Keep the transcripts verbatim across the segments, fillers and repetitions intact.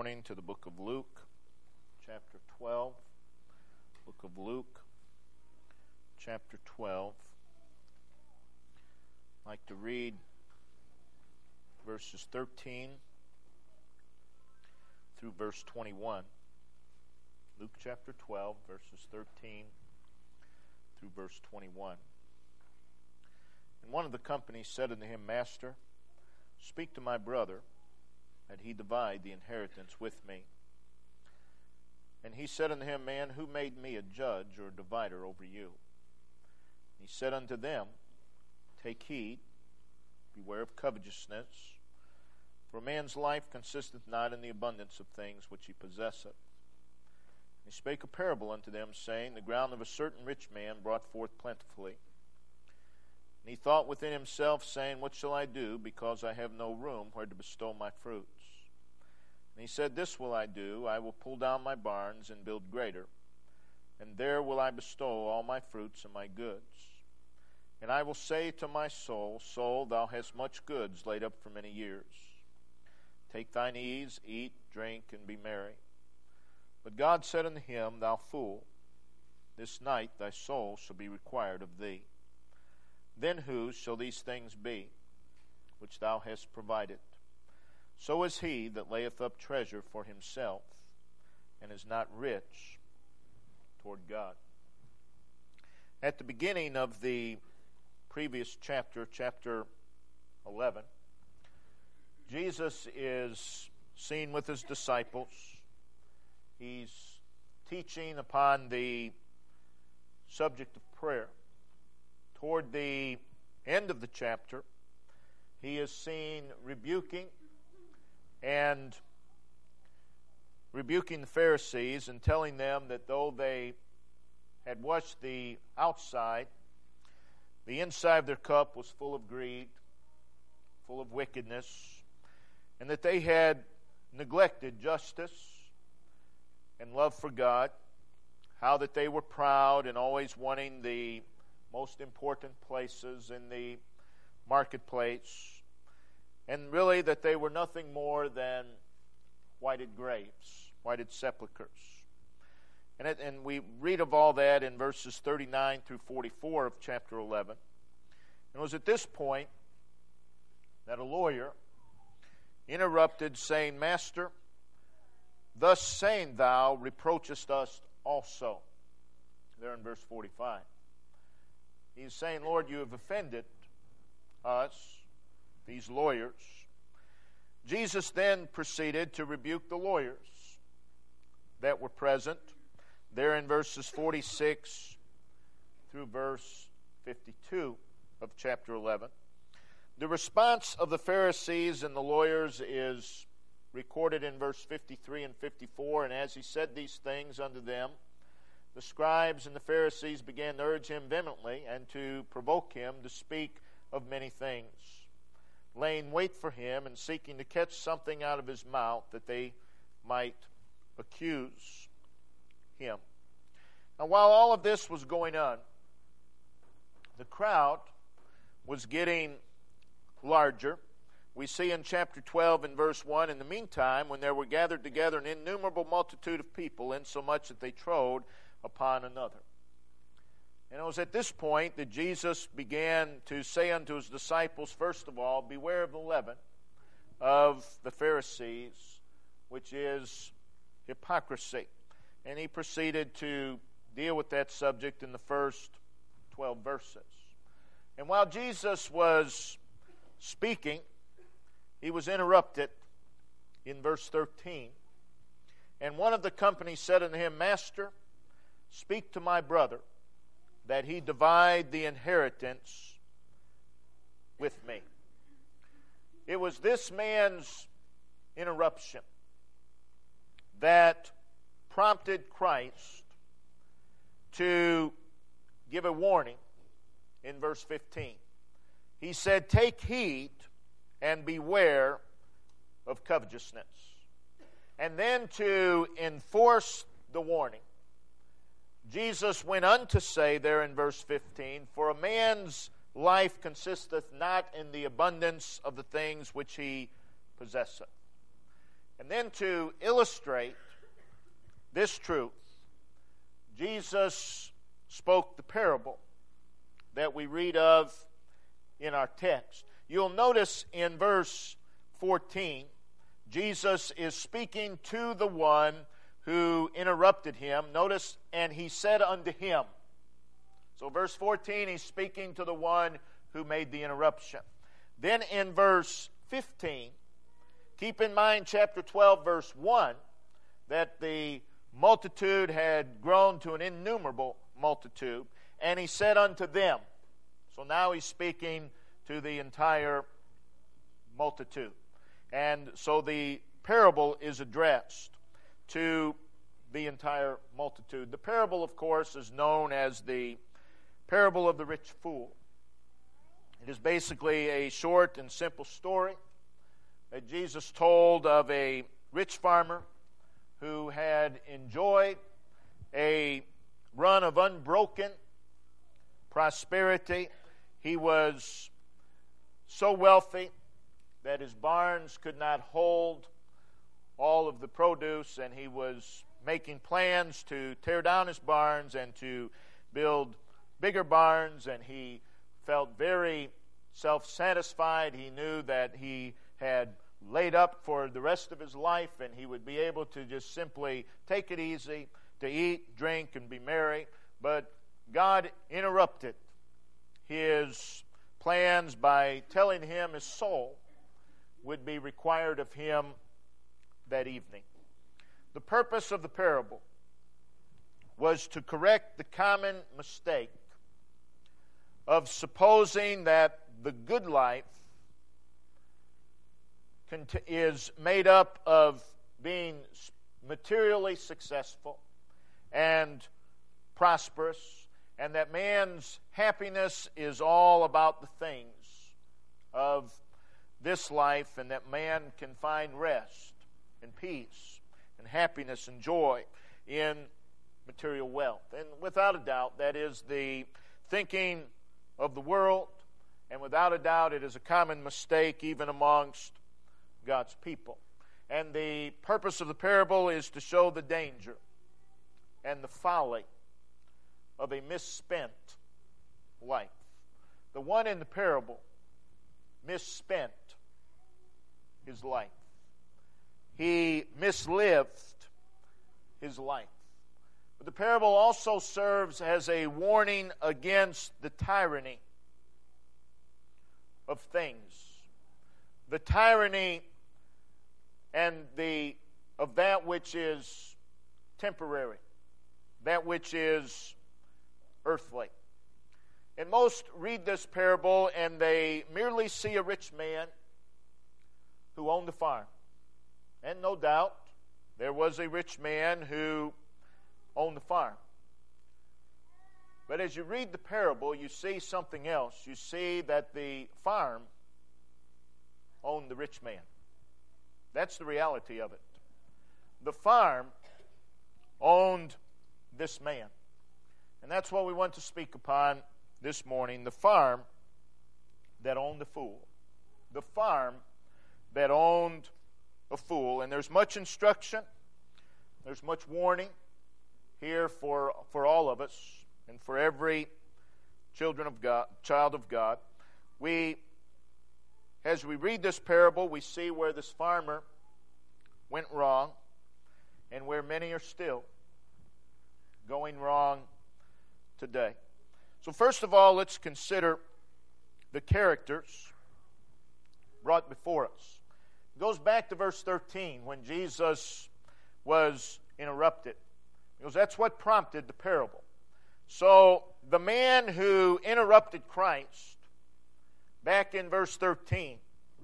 morning to the book of Luke, chapter twelve. Book of Luke, chapter twelve. I'd like to read verses thirteen through verse twenty-one. Luke chapter twelve, verses thirteen through verse twenty-one. And one of the company said unto him, Master, speak to my brother, that he divide the inheritance with me. And he said unto him, Man, who made me a judge or a divider over you? He said unto them, Take heed, beware of covetousness, for a man's life consisteth not in the abundance of things which he possesseth. He spake a parable unto them, saying, The ground of a certain rich man brought forth plentifully. And he thought within himself, saying, What shall I do, because I have no room where to bestow my fruits? And he said, This will I do, I will pull down my barns and build greater, and there will I bestow all my fruits and my goods. And I will say to my soul, Soul, thou hast much goods laid up for many years. Take thine ease, eat, drink, and be merry. But God said unto him, Thou fool, this night thy soul shall be required of thee. Then whose shall these things be, which thou hast provided? So is he that layeth up treasure for himself, and is not rich toward God. At the beginning of the previous chapter, chapter eleven, Jesus is seen with his disciples. He's teaching upon the subject of prayer. Toward the end of the chapter, he is seen rebuking and rebuking the Pharisees and telling them that though they had washed the outside, the inside of their cup was full of greed, full of wickedness, and that they had neglected justice and love for God, how that they were proud and always wanting the most important places in the marketplace, and really that they were nothing more than whited graves, whited sepulchres. And, it, and we read of all that in verses thirty-nine through forty-four of chapter eleven. And it was at this point that a lawyer interrupted, saying, Master, thus saying thou reproachest us also. There in verse forty-five. He's saying, Lord, you have offended us, these lawyers. Jesus then proceeded to rebuke the lawyers that were present there in verses forty-six through verse fifty-two of chapter eleven. The response of the Pharisees and the lawyers is recorded in verse fifty-three and fifty-four. And as he said these things unto them, the scribes and the Pharisees began to urge him vehemently and to provoke him to speak of many things, laying wait for him and seeking to catch something out of his mouth that they might accuse him. Now, while all of this was going on, the crowd was getting larger. We see in chapter twelve and verse one, In the meantime, when there were gathered together an innumerable multitude of people, insomuch that they trode upon another. And it was at this point that Jesus began to say unto his disciples, first of all, Beware of the leaven of the Pharisees, which is hypocrisy. And he proceeded to deal with that subject in the first twelve verses. And while Jesus was speaking, he was interrupted in verse thirteen. And one of the company said unto him, Master, speak to my brother, that he divide the inheritance with me. It was this man's interruption that prompted Christ to give a warning in verse fifteen. He said, Take heed and beware of covetousness. And then to enforce the warning, Jesus went on to say there in verse fifteen, For a man's life consisteth not in the abundance of the things which he possesseth. And then to illustrate this truth, Jesus spoke the parable that we read of in our text. You'll notice in verse fourteen, Jesus is speaking to the one who interrupted him. Notice, and he said unto him. So verse fourteen, he's speaking to the one who made the interruption. Then in verse fifteen, keep in mind chapter twelve, verse one, that the multitude had grown to an innumerable multitude. And he said unto them. So now he's speaking to the entire multitude. And so the parable is addressed to the entire multitude. The parable, of course, is known as the parable of the rich fool. It is basically a short and simple story that Jesus told of a rich farmer who had enjoyed a run of unbroken prosperity. He was so wealthy that his barns could not hold all of the produce, and he was making plans to tear down his barns and to build bigger barns, and he felt very self-satisfied. He knew that he had laid up for the rest of his life, and he would be able to just simply take it easy, to eat, drink, and be merry. But God interrupted his plans by telling him his soul would be required of him that evening. The purpose of the parable was to correct the common mistake of supposing that the good life is made up of being materially successful and prosperous, and that man's happiness is all about the things of this life, and that man can find rest and peace and happiness and joy in material wealth. And without a doubt, that is the thinking of the world, and without a doubt, it is a common mistake even amongst God's people. And the purpose of the parable is to show the danger and the folly of a misspent life. The one in the parable misspent his life. He mislived his life. But the parable also serves as a warning against the tyranny of things. The tyranny and the of that which is temporary, that which is earthly. And most read this parable and they merely see a rich man who owned a farm. And no doubt, there was a rich man who owned the farm. But as you read the parable, you see something else. You see that the farm owned the rich man. That's the reality of it. The farm owned this man. And that's what we want to speak upon this morning. The farm that owned the fool. The farm that owned a fool. And there's much instruction. There's much warning here for, for all of us and for every children of God, child of God. We, as we read this parable, we see where this farmer went wrong and where many are still going wrong today. So first of all, let's consider the characters brought before us. It goes back to verse thirteen when Jesus was interrupted. Because that's what prompted the parable. So the man who interrupted Christ, back in verse thirteen,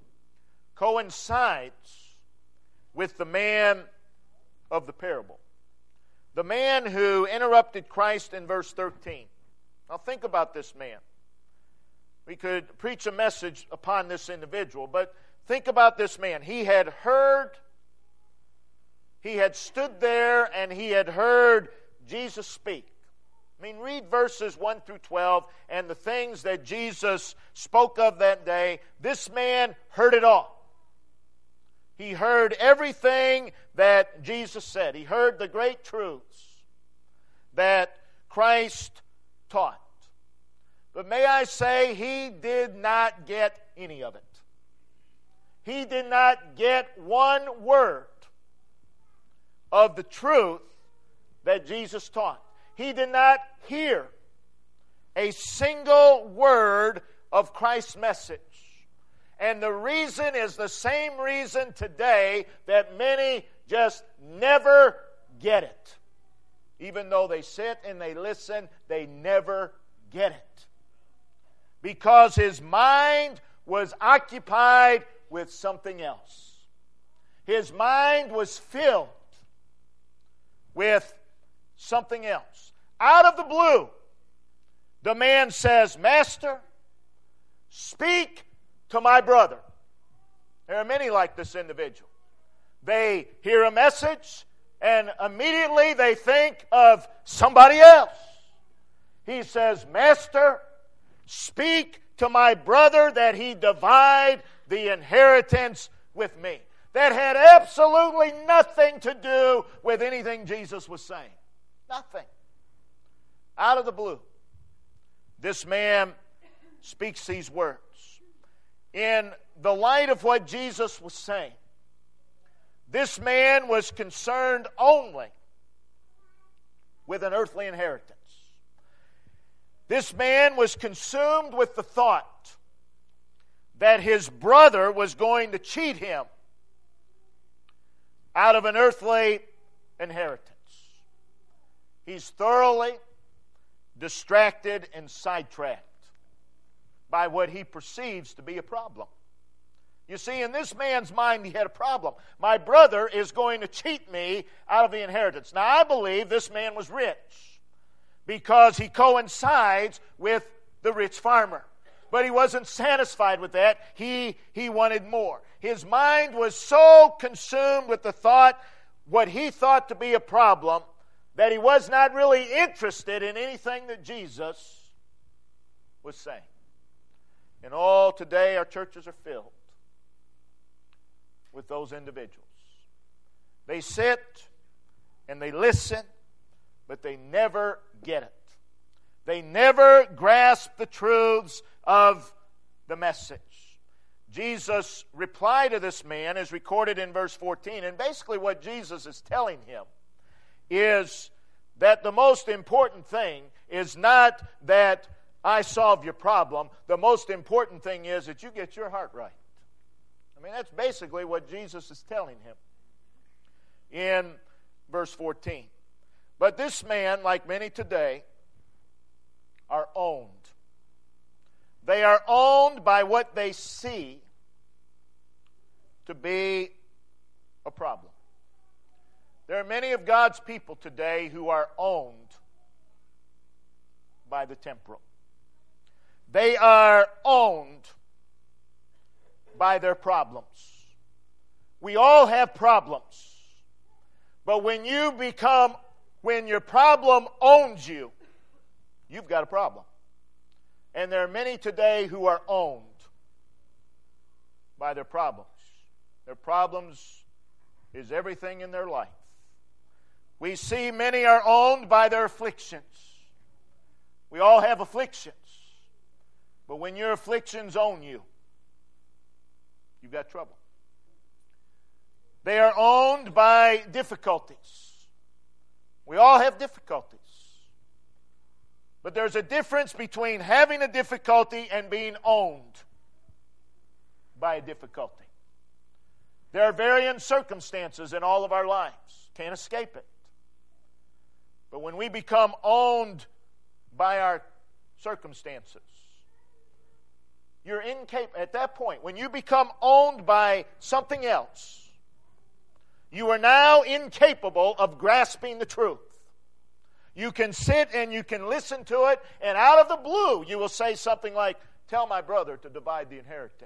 coincides with the man of the parable. The man who interrupted Christ in verse thirteen. Now think about this man. We could preach a message upon this individual, but think about this man. He had heard, he had stood there, and he had heard Jesus speak. I mean, read verses one through twelve and the things that Jesus spoke of that day. This man heard it all. He heard everything that Jesus said. He heard the great truths that Christ taught. But may I say, he did not get any of it. He did not get one word of the truth that Jesus taught. He did not hear a single word of Christ's message. And the reason is the same reason today that many just never get it. Even though they sit and they listen, they never get it. Because his mind was occupied with something else. His mind was filled with something else. Out of the blue, the man says, "Master, speak to my brother." There are many like this individual. They hear a message and immediately they think of somebody else. He says, "Master, speak to my brother that he divide the inheritance with me." That had absolutely nothing to do with anything Jesus was saying. Nothing. Out of the blue, this man speaks these words. In the light of what Jesus was saying, this man was concerned only with an earthly inheritance. This man was consumed with the thought that his brother was going to cheat him out of an earthly inheritance. He's thoroughly distracted and sidetracked by what he perceives to be a problem. You see, in this man's mind, he had a problem. My brother is going to cheat me out of the inheritance. Now, I believe this man was rich because he coincides with the rich farmer. But he wasn't satisfied with that. He, he wanted more. His mind was so consumed with the thought, what he thought to be a problem, that he was not really interested in anything that Jesus was saying. And all today our churches are filled with those individuals. They sit and they listen, but they never get it. They never grasp the truths of the message. Jesus' reply to this man is recorded in verse fourteen. And basically what Jesus is telling him is that the most important thing is not that I solve your problem. The most important thing is that you get your heart right. I mean, that's basically what Jesus is telling him in verse fourteen. But this man, like many today, are owned. They are owned by what they see to be a problem. There are many of God's people today who are owned by the temporal. They are owned by their problems. We all have problems. But when you become, when your problem owns you, you've got a problem. And there are many today who are owned by their problems. Their problems is everything in their life. We see many are owned by their afflictions. We all have afflictions. But when your afflictions own you, you've got trouble. They are owned by difficulties. We all have difficulties. But there's a difference between having a difficulty and being owned by a difficulty. There are varying circumstances in all of our lives. Can't escape it. But when we become owned by our circumstances, you're incapable. At that point, when you become owned by something else, you are now incapable of grasping the truth. You can sit and you can listen to it, and out of the blue, you will say something like, "Tell my brother to divide the inheritance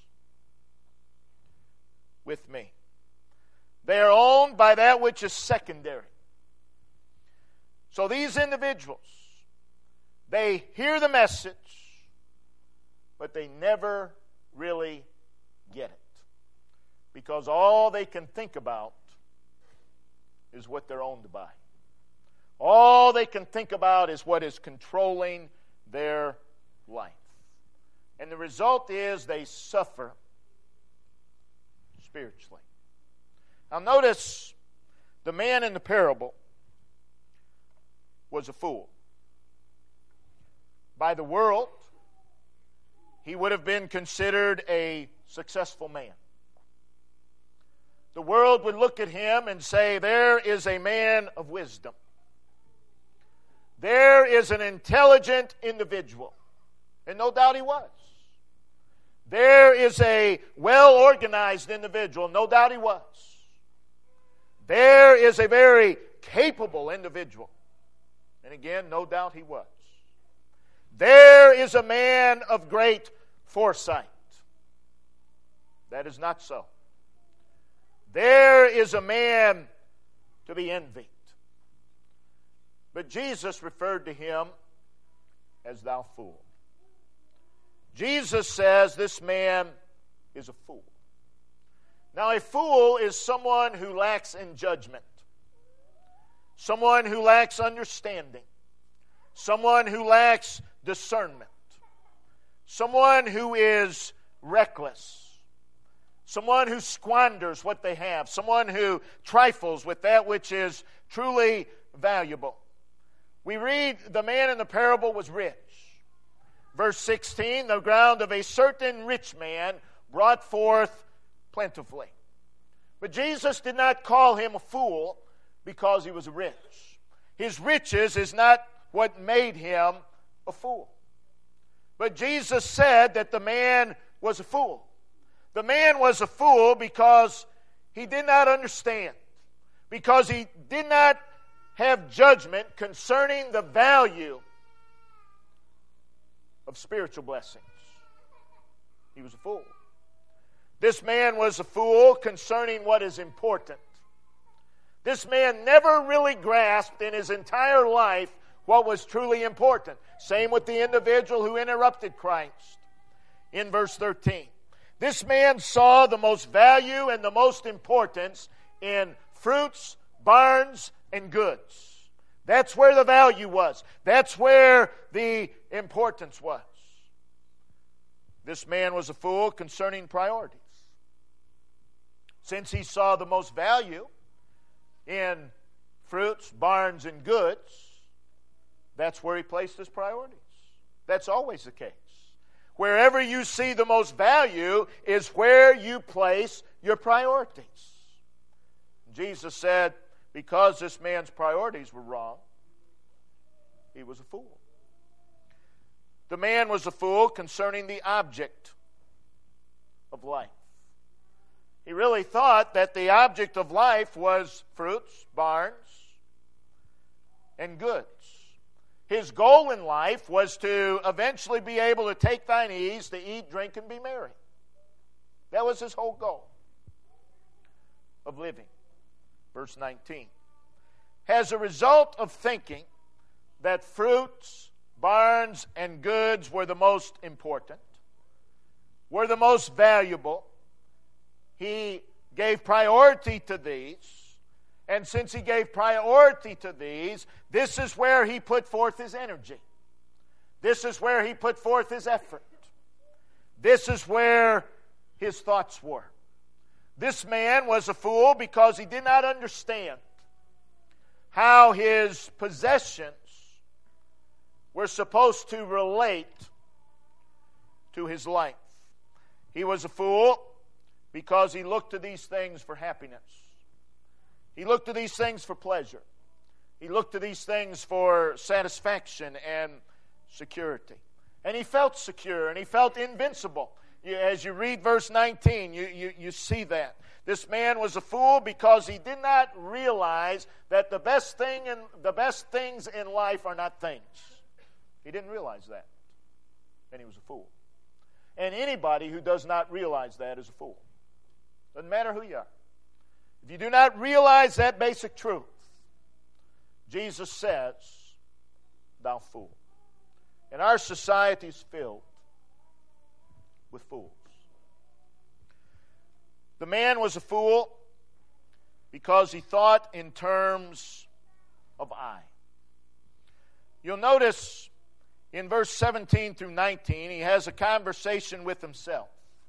with me." They are owned by that which is secondary. So these individuals, they hear the message, but they never really get it. because all they can think about is what they're owned by. All they can think about is what is controlling their life. And the result is they suffer spiritually. Now notice, the man in the parable was a fool. By the world, he would have been considered a successful man. The world would look at him and say, there is a man of wisdom. There is an intelligent individual. And no doubt he was. There is a well-organized individual. No doubt he was. There is a very capable individual. And again, no doubt he was. There is a man of great foresight. That is not so. There is a man to be envied. But Jesus referred to him as thou fool. Jesus says this man is a fool. Now, a fool is someone who lacks in judgment, someone who lacks understanding, someone who lacks discernment, someone who is reckless, someone who squanders what they have, someone who trifles with that which is truly valuable. We read the man in the parable was rich. Verse sixteen, the ground of a certain rich man brought forth plentifully. But Jesus did not call him a fool because he was rich. His riches is not what made him a fool. But Jesus said that the man was a fool. The man was a fool because he did not understand, because he did not have judgment concerning the value of spiritual blessings. He was a fool. This man was a fool concerning what is important. This man never really grasped in his entire life what was truly important. Same with the individual who interrupted Christ in verse thirteen. This man saw the most value and the most importance in fruits, barns, and goods. That's where the value was. That's where the importance was. This man was a fool concerning priorities. Since he saw the most value in fruits, barns, and goods, that's where he placed his priorities. That's always the case. Wherever you see the most value is where you place your priorities. Jesus said, because this man's priorities were wrong, he was a fool. The man was a fool concerning the object of life. He really thought that the object of life was fruits, barns, and goods. His goal in life was to eventually be able to take thine ease, to eat, drink, and be merry. That was his whole goal of living. Verse nineteen. As a result of thinking that fruits, barns, and goods were the most important, were the most valuable, he gave priority to these. And since he gave priority to these, this is where he put forth his energy. This is where he put forth his effort. This is where his thoughts were. This man was a fool because he did not understand how his possessions were supposed to relate to his life. He was a fool because he looked to these things for happiness. He looked to these things for pleasure. He looked to these things for satisfaction and security. And he felt secure and he felt invincible. As you read verse nineteen, you, you, you see that. This man was a fool because he did not realize that the best thing in, the best things in life are not things. He didn't realize that. And he was a fool. And anybody who does not realize that is a fool. Doesn't matter who you are. If you do not realize that basic truth, Jesus says, thou fool. And our society is filled with fools. The man was a fool because he thought in terms of I. You'll notice in verse seventeen through nineteen, he has a conversation with himself.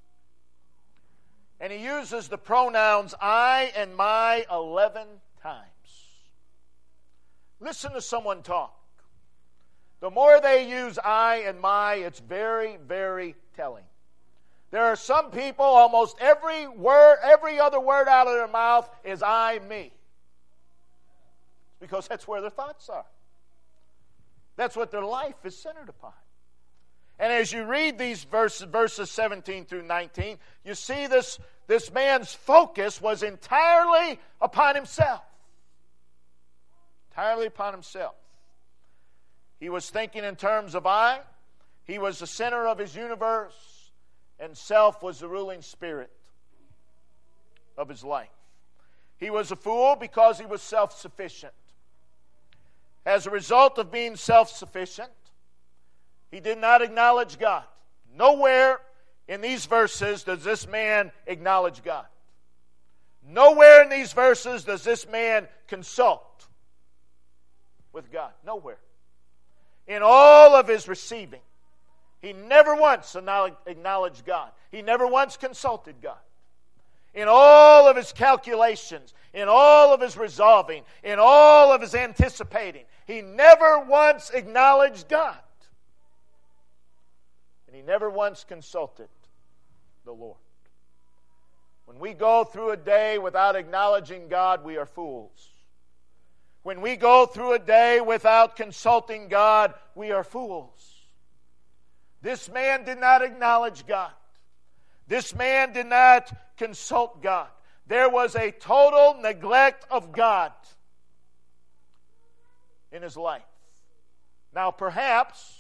And he uses the pronouns I and my eleven times. Listen to someone talk. The more they use I and my, it's very, very telling. There are some people, almost every word, every other word out of their mouth is I, me. Because that's where their thoughts are. That's what their life is centered upon. And as you read these verses, verses seventeen through nineteen, you see this, this man's focus was entirely upon himself. Entirely upon himself. He was thinking in terms of I. He was the center of his universe. And self was the ruling spirit of his life. He was a fool because he was self-sufficient. As a result of being self-sufficient, he did not acknowledge God. Nowhere in these verses does this man acknowledge God. Nowhere in these verses does this man consult with God. Nowhere. In all of his receiving, he never once acknowledged God. He never once consulted God. In all of his calculations, in all of his resolving, in all of his anticipating, he never once acknowledged God. And he never once consulted the Lord. When we go through a day without acknowledging God, we are fools. When we go through a day without consulting God, we are fools. This man did not acknowledge God. This man did not consult God. There was a total neglect of God in his life. Now, perhaps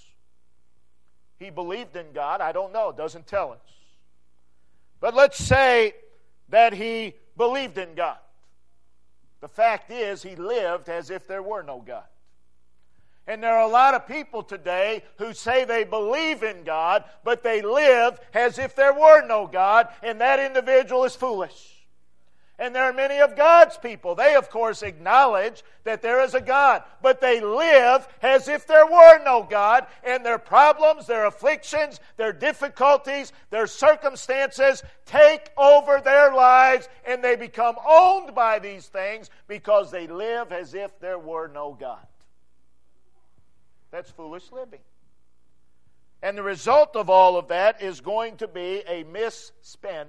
he believed in God. I don't know. It doesn't tell us. But let's say that he believed in God. The fact is, he lived as if there were no God. And there are a lot of people today who say they believe in God, but they live as if there were no God, and that individual is foolish. And there are many of God's people. They, of course, acknowledge that there is a God, but they live as if there were no God, and their problems, their afflictions, their difficulties, their circumstances take over their lives, and they become owned by these things because they live as if there were no God. That's foolish living. And the result of all of that is going to be a misspent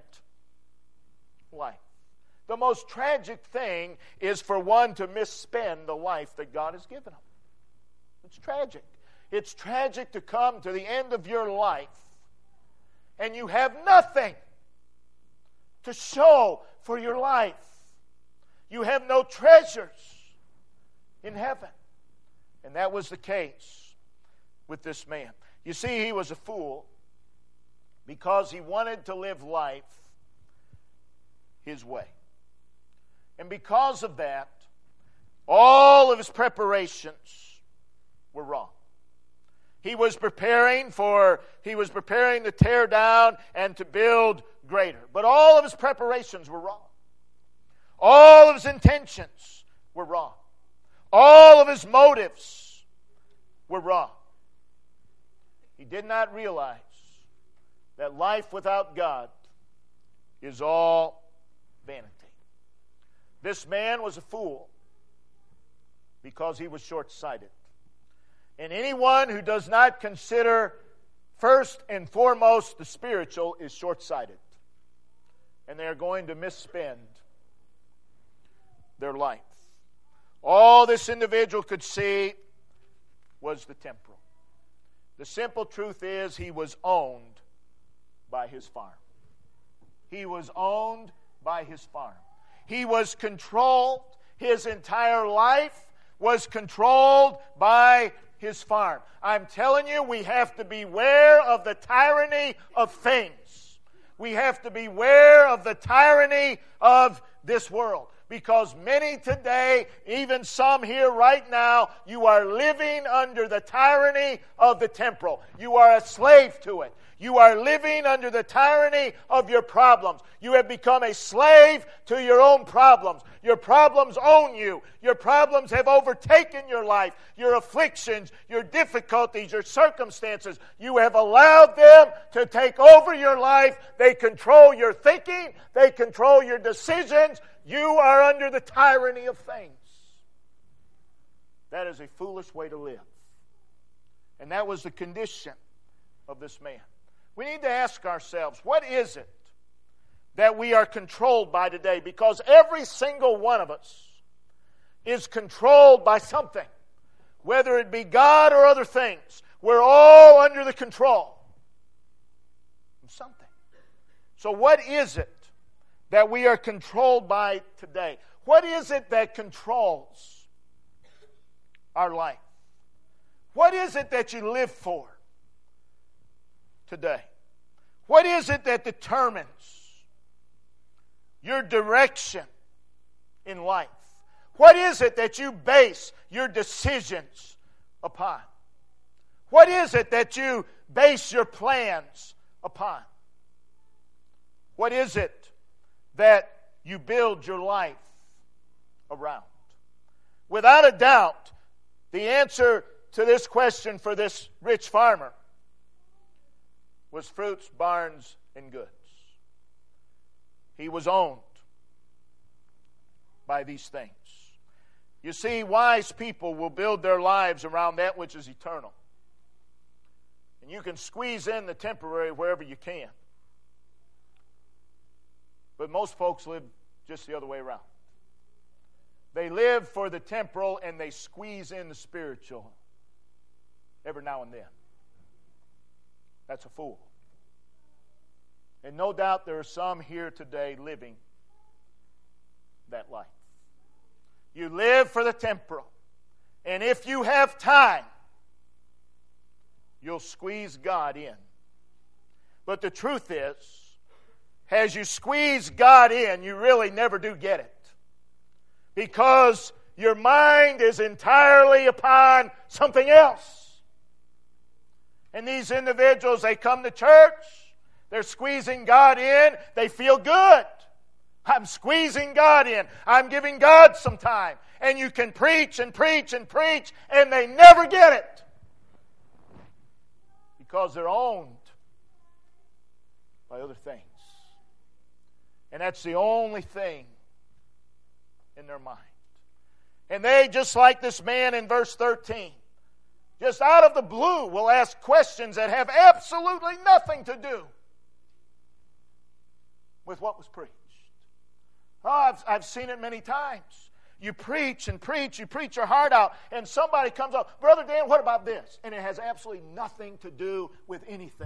life. The most tragic thing is for one to misspend the life that God has given him. It's tragic. It's tragic to come to the end of your life and you have nothing to show for your life. You have no treasures in heaven. And that was the case with this man. You see, he was a fool because he wanted to live life his way. And because of that, all of his preparations were wrong. He was preparing for, he was preparing to tear down and to build greater. But all of his preparations were wrong. All of his intentions were wrong. All of his motives were wrong. He did not realize that life without God is all vanity. This man was a fool because he was short-sighted. And anyone who does not consider first and foremost the spiritual is short-sighted. And they are going to misspend their life. All this individual could see was the temporal. The simple truth is he was owned by his farm. He was owned by his farm. He was controlled. His entire life was controlled by his farm. I'm telling you, we have to beware of the tyranny of things. We have to beware of the tyranny of this world. Because many today, even some here right now, you are living under the tyranny of the temporal. You are a slave to it. You are living under the tyranny of your problems. You have become a slave to your own problems. Your problems own you. Your problems have overtaken your life. Your afflictions, your difficulties, your circumstances. You have allowed them to take over your life. They control your thinking. They control your decisions. You are under the tyranny of things. That is a foolish way to live. And that was the condition of this man. We need to ask ourselves, what is it that we are controlled by today? Because every single one of us is controlled by something, whether it be God or other things. We're all under the control of something. So what is it that we are controlled by today? What is it that controls our life? What is it that you live for today? What is it that determines your direction in life? What is it that you base your decisions upon? What is it that you base your plans upon? What is it that you build your life around? Without a doubt, the answer to this question for this rich farmer was fruits, barns, and goods. He was owned by these things. You see, wise people will build their lives around that which is eternal. And you can squeeze in the temporary wherever you can. But most folks live just the other way around. They live for the temporal and they squeeze in the spiritual every now and then. That's a fool. And no doubt there are some here today living that life. You live for the temporal. And if you have time, you'll squeeze God in. But the truth is, as you squeeze God in, you really never do get it. Because your mind is entirely upon something else. And these individuals, they come to church, they're squeezing God in, they feel good. I'm squeezing God in. I'm giving God some time. And you can preach and preach and preach, and they never get it. Because they're owned by other things. And that's the only thing in their mind. And they, just like this man in verse thirteen, just out of the blue will ask questions that have absolutely nothing to do with what was preached. Oh, I've, I've seen it many times. You preach and preach, you preach your heart out, and somebody comes up, Brother Dan, what about this? And it has absolutely nothing to do with anything.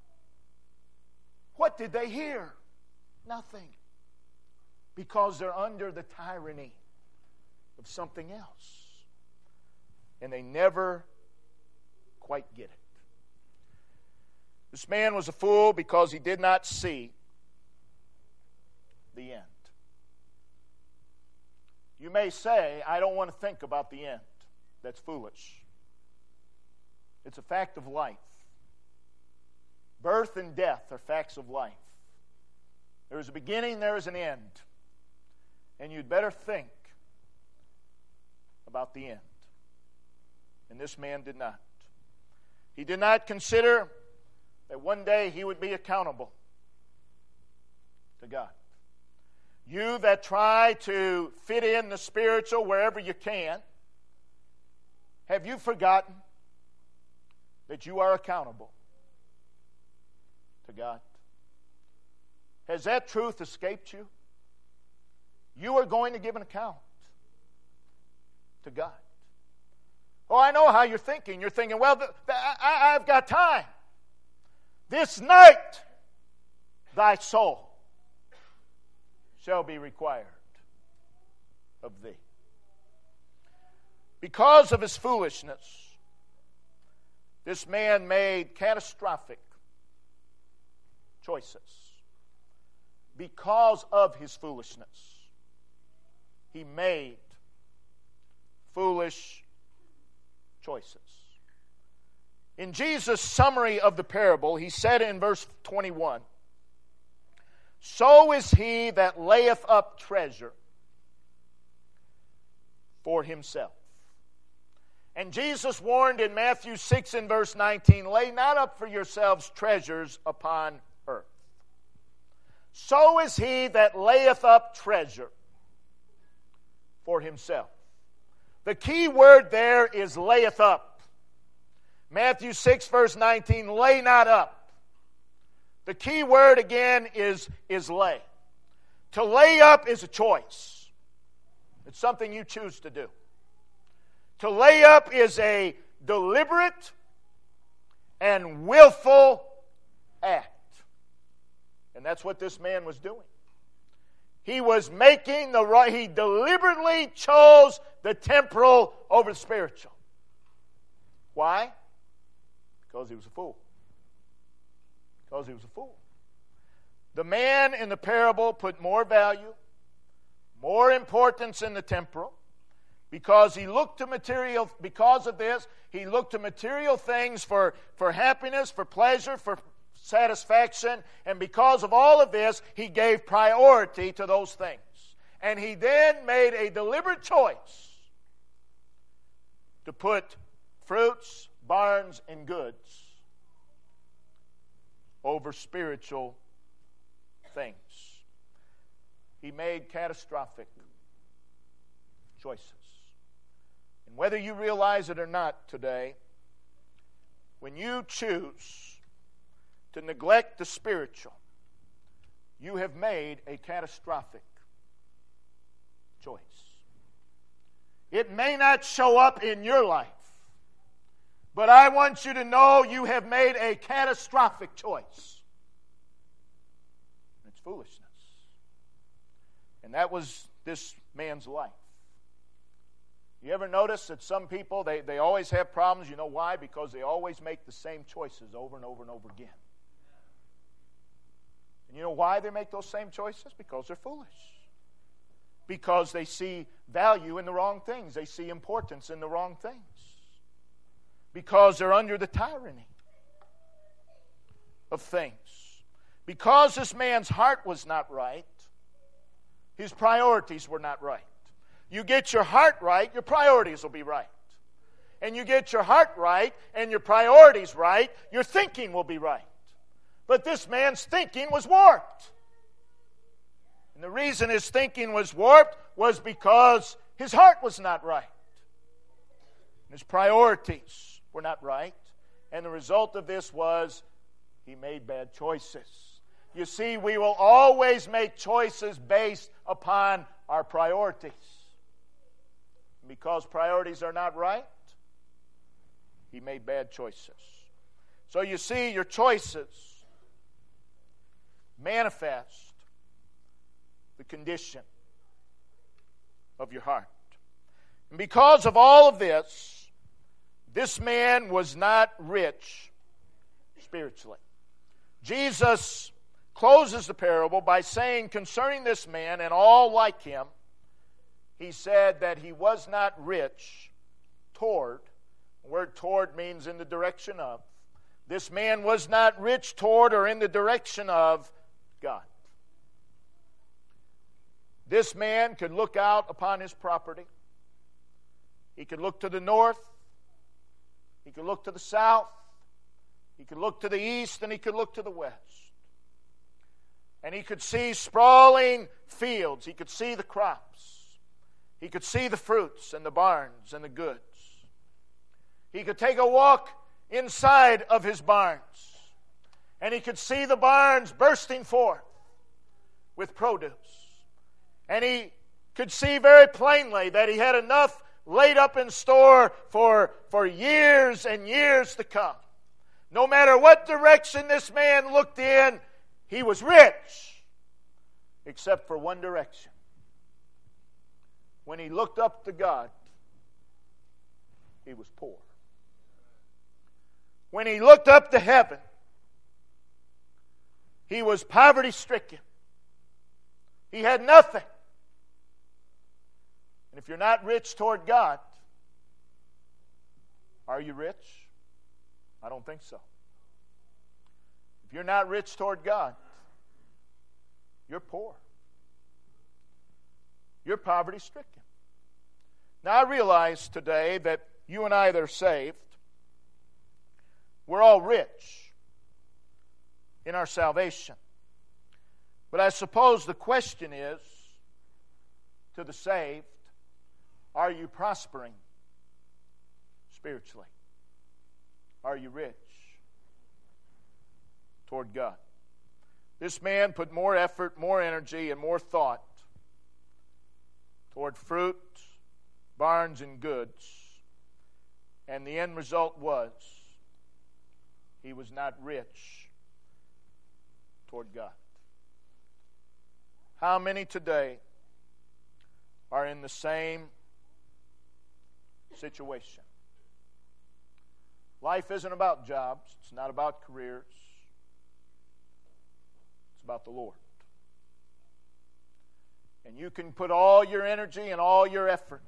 What did they hear? Nothing. Because they're under the tyranny of something else. And they never quite get it. This man was a fool because he did not see the end. You may say, I don't want to think about the end. That's foolish. It's a fact of life. Birth and death are facts of life. There is a beginning, there is an end. And you'd better think about the end. And this man did not. He did not consider that one day he would be accountable to God. You that try to fit in the spiritual wherever you can, have you forgotten that you are accountable to God? Has that truth escaped you? You are going to give an account to God. Oh, I know how you're thinking. You're thinking, well, the, the, I, I've got time. This night, thy soul shall be required of thee. Because of his foolishness, this man made catastrophic choices. Because of his foolishness. he made foolish choices. In Jesus' summary of the parable, he said in verse twenty-one, "So is he that layeth up treasure for himself." And Jesus warned in Matthew six and verse nineteen, "Lay not up for yourselves treasures upon earth." So is he that layeth up treasure for himself. The key word there is layeth up. Matthew six verse nineteen, lay not up. The key word again is, is lay. To lay up is a choice. It's something you choose to do. To lay up is a deliberate and willful act. And that's what this man was doing. He was making the right, he deliberately chose the temporal over the spiritual. Why? Because he was a fool. Because he was a fool. The man in the parable put more value, more importance in the temporal, because he looked to material, because of this, he looked to material things for, for happiness, for pleasure, for satisfaction, and because of all of this, he gave priority to those things. And he then made a deliberate choice to put fruits, barns, and goods over spiritual things. He made catastrophic choices. And whether you realize it or not today, when you choose to neglect the spiritual, you have made a catastrophic choice. It may not show up in your life, but I want you to know you have made a catastrophic choice. It's foolishness. And that was this man's life. You ever notice that some people, they, they always have problems? You know why? Because they always make the same choices over and over and over again. And you know why they make those same choices? Because they're foolish. Because they see value in the wrong things. They see importance in the wrong things. Because they're under the tyranny of things. Because this man's heart was not right, his priorities were not right. You get your heart right, your priorities will be right. And you get your heart right and your priorities right, your thinking will be right. But this man's thinking was warped. And the reason his thinking was warped was because his heart was not right. His priorities were not right. And the result of this was he made bad choices. You see, we will always make choices based upon our priorities. Because priorities are not right, he made bad choices. So you see, your choices manifest the condition of your heart. And because of all of this, this man was not rich spiritually. Jesus closes the parable by saying concerning this man and all like him, he said that he was not rich toward. The word toward means in the direction of. This man was not rich toward or in the direction of God. This man could look out upon his property. He could look to the north. He could look to the south. He could look to the east, and he could look to the west. And he could see sprawling fields. He could see the crops. He could see the fruits and the barns and the goods. He could take a walk inside of his barns. And he could see the barns bursting forth with produce. And he could see very plainly that he had enough laid up in store for, for years and years to come. No matter what direction this man looked in, he was rich, except for one direction. When he looked up to God, he was poor. When he looked up to heaven, he was poverty-stricken. He had nothing. And if you're not rich toward God, are you rich? I don't think so. If you're not rich toward God, you're poor. You're poverty-stricken. Now, I realize today that you and I that are saved, we're all rich in our salvation. But I suppose the question is, to the saved, are you prospering spiritually? Are you rich toward God? This man put more effort, more energy, and more thought toward fruit, barns, and goods. And the end result was he was not rich toward God. How many today are in the same situation? Life isn't about jobs. It's not about careers. It's about the Lord. And you can put all your energy and all your effort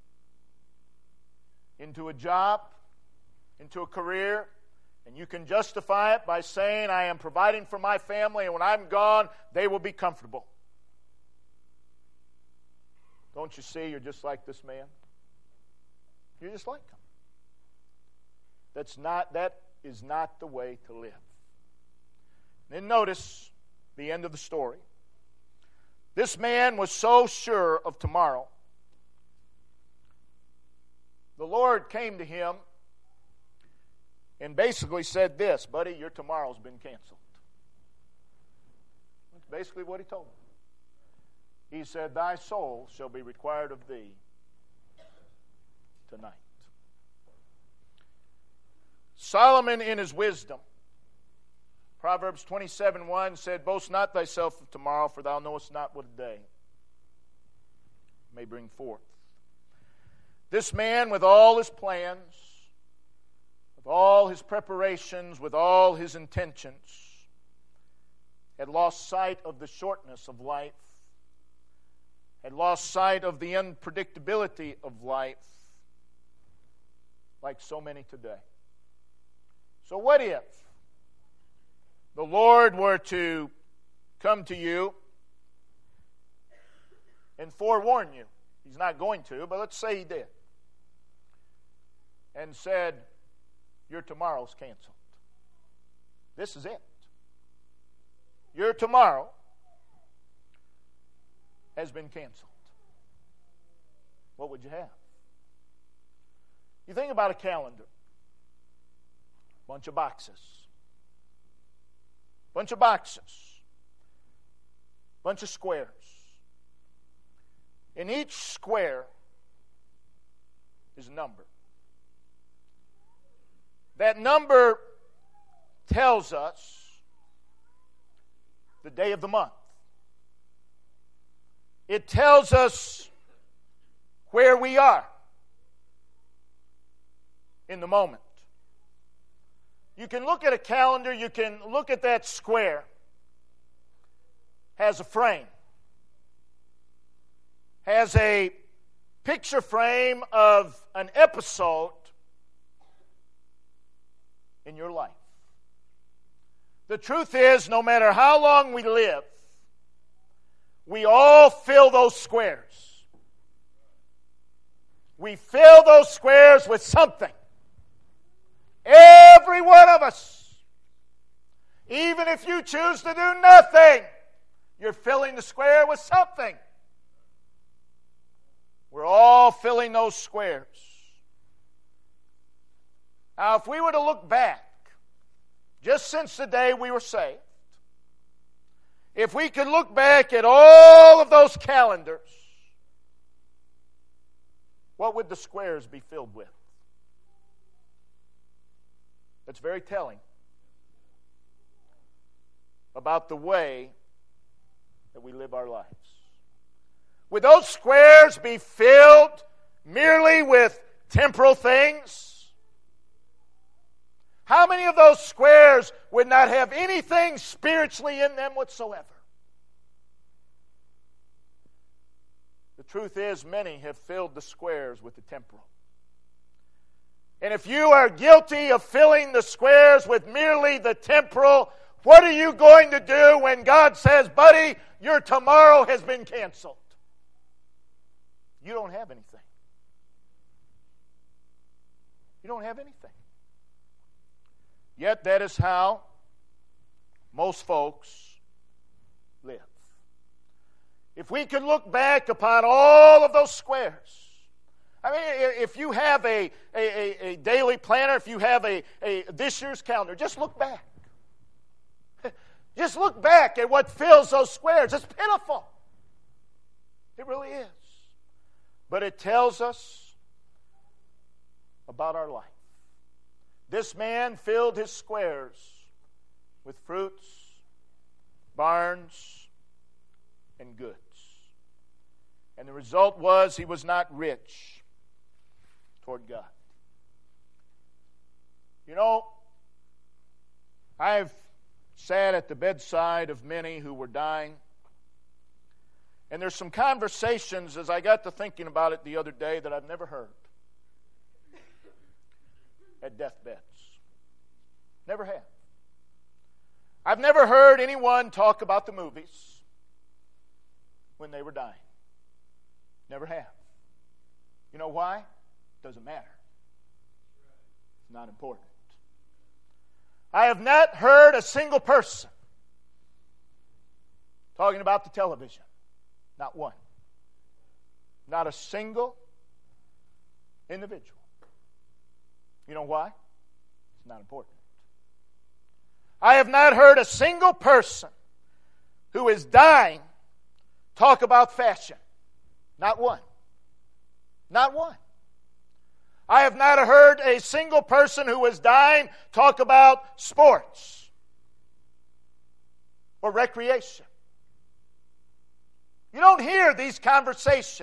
into a job, into a career, and you can justify it by saying, I am providing for my family, and when I'm gone, they will be comfortable. Don't you see you're just like this man? You're just like him. That's not, that is not the way to live. Then notice the end of the story. This man was so sure of tomorrow. The Lord came to him and basically said this, buddy, your tomorrow's been canceled. That's basically what he told him. He said, thy soul shall be required of thee tonight. Solomon in his wisdom, Proverbs twenty-seven one said, boast not thyself of tomorrow, for thou knowest not what a day may bring forth. This man, with all his plans, with all his preparations, with all his intentions, had lost sight of the shortness of life, had lost sight of the unpredictability of life, like so many today. So what if the Lord were to come to you and forewarn you? He's not going to, but let's say he did. And said, your tomorrow's canceled. This is it. Your tomorrow has been canceled. What would you have? You think about a calendar. Bunch of boxes. Bunch of boxes. Bunch of squares. In each square is a number. That number tells us the day of the month. It tells us where we are in the moment. You can look at a calendar, you can look at that square. Has a frame. Has a picture frame of an episode in your life. The truth is, no matter how long we live, we all fill those squares. We fill those squares with something. Every one of us. Even if you choose to do nothing, you're filling the square with something. We're all filling those squares. Now, if we were to look back, just since the day we were saved, if we could look back at all of those calendars, what would the squares be filled with? That's very telling about the way that we live our lives. Would those squares be filled merely with temporal things? How many of those squares would not have anything spiritually in them whatsoever? The truth is, many have filled the squares with the temporal. And if you are guilty of filling the squares with merely the temporal, what are you going to do when God says, buddy, your tomorrow has been canceled? You don't have anything. You don't have anything. Yet that is how most folks live. If we could look back upon all of those squares, I mean, if you have a, a, a daily planner, if you have a, a this year's calendar, just look back. Just look back at what fills those squares. It's pitiful. It really is. But it tells us about our life. This man filled his squares with fruits, barns, and goods. And the result was he was not rich toward God. You know, I've sat at the bedside of many who were dying. And there's some conversations, as I got to thinking about it the other day, that I've never heard at deathbeds. Never have. I've never heard anyone talk about the movies when they were dying. Never have. You know why? Doesn't matter. It's not important. I have not heard a single person talking about the television. Not one. Not a single individual. You know why? It's not important. I have not heard a single person who is dying talk about fashion. Not one. Not one. I have not heard a single person who is dying talk about sports or recreation. You don't hear these conversations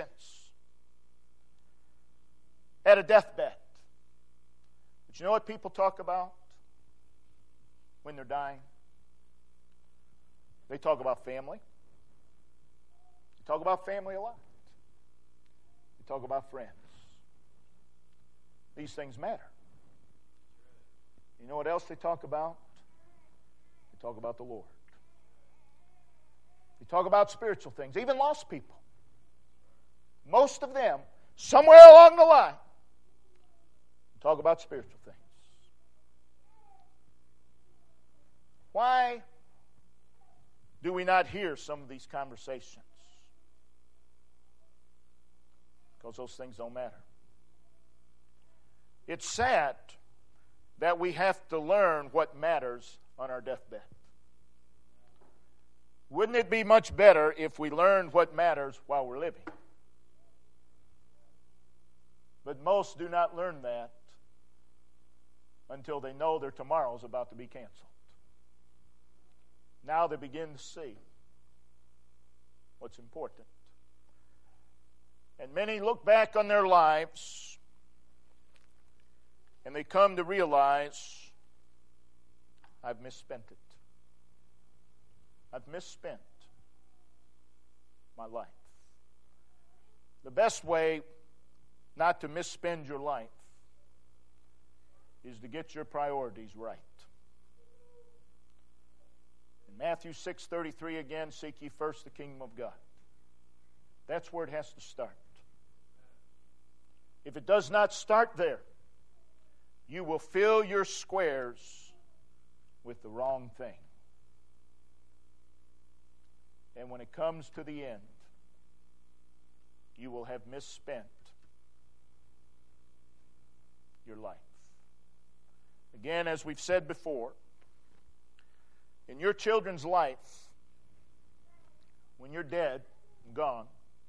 at a deathbed. But you know what people talk about when they're dying? They talk about family. They talk about family a lot. They talk about friends. These things matter. You know what else they talk about? They talk about the Lord. They talk about spiritual things, even lost people. Most of them, somewhere along the line, talk about spiritual things. Why do we not hear some of these conversations? Because those things don't matter. It's sad that we have to learn what matters on our deathbed. Wouldn't it be much better if we learned what matters while we're living? But most do not learn that until they know their tomorrow is about to be canceled. Now they begin to see what's important. And many look back on their lives and they come to realize, I've misspent it. I've misspent my life. The best way not to misspend your life is to get your priorities right. In Matthew six thirty-three again, seek ye first the kingdom of God. That's where it has to start. If it does not start there, you will fill your squares with the wrong thing. And when it comes to the end, you will have misspent your life. Again, as we've said before, in your children's life, when you're dead and gone,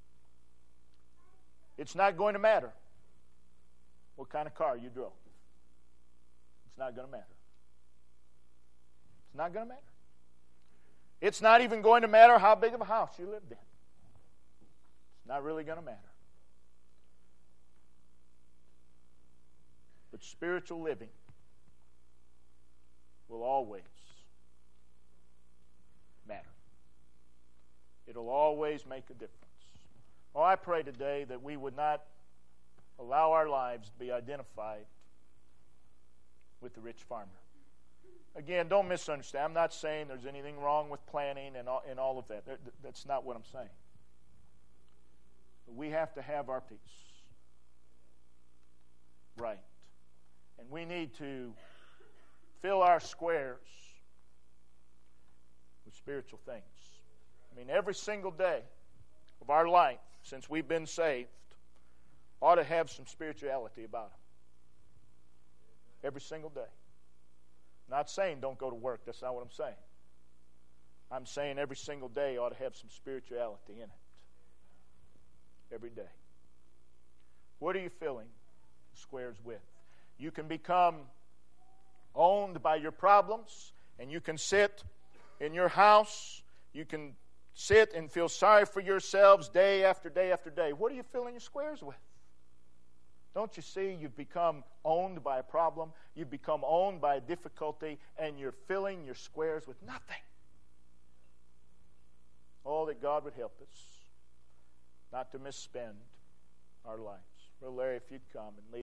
it's not going to matter what kind of car you drove. It's not going to matter. It's not going to matter. It's not even going to matter how big of a house you lived in. It's not really going to matter. But spiritual living will always matter. It'll always make a difference. Oh, I pray today that we would not allow our lives to be identified with the rich farmer. Again, don't misunderstand. I'm not saying there's anything wrong with planning and all, and all of that. That's not what I'm saying. But we have to have our peace right. And we need to fill our squares with spiritual things. I mean, every single day of our life since we've been saved ought to have some spirituality about them. Every single day. Not saying don't go to work. That's not what I'm saying. I'm saying every single day ought to have some spirituality in it. Every day. What are you filling the squares with? You can become owned by your problems, and you can sit in your house. You can sit and feel sorry for yourselves day after day after day. What are you filling your squares with? Don't you see you've become owned by a problem? You've become owned by a difficulty, and you're filling your squares with nothing. Oh, that God would help us not to misspend our lives. Brother Larry, if you'd come and lead.